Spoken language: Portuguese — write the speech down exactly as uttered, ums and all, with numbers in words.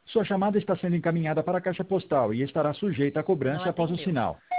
Sua chamada está sendo encaminhada para a caixa postal e estará sujeita a Não cobrança após o atendeu. sinal.